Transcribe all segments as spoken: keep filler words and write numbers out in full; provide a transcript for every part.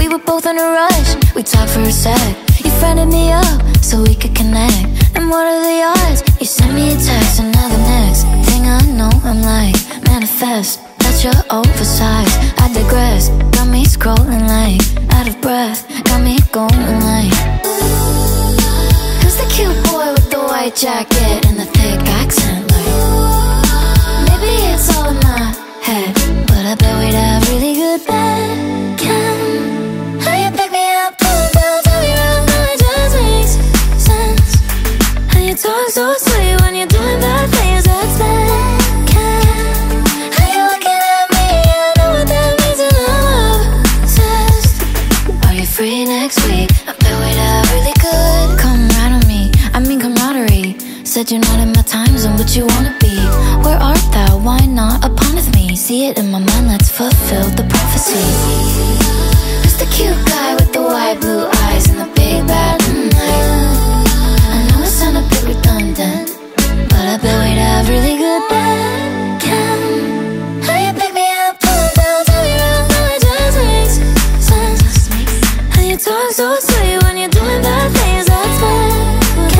We were both in a rush, we talked for a sec. You friended me up so we could connect. And what are the odds? You sent me a text, and now the next thing I know, I'm like, manifest. That you're oversized, I digress. Got me scrolling like, out of breath. Got me going like, who's the cute boy with the white jacket and the thick accent? Like, maybe it's all in my head, but I bet we'd have really good bed chem. How you pick me up, pull it down, tell me around, now it just makes sense. How you talk so sweet when you're doing bad things, that's bad chem. How you looking at me, I know what that means, and I'm obsessed. Are you free next week? I bet we'd have really good. Come right on me, I mean camaraderie. Said you're not in my time zone, but you wanna be. Where art thou? Why not upon with me? See it in my mind, let's fulfill the prophecy. Who's the cute guy with the white blue eyes and the big bad night? I know it sound a bit redundant, but I bet we'd have really good bed chem. How you pick me up, pull it down, tell me around, now it just makes sense. How you talk so sweet when you're doing bad things, that's bad.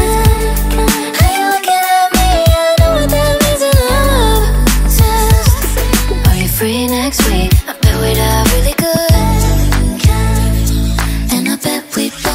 Free next week, I bet we'd have really good. And I bet we'd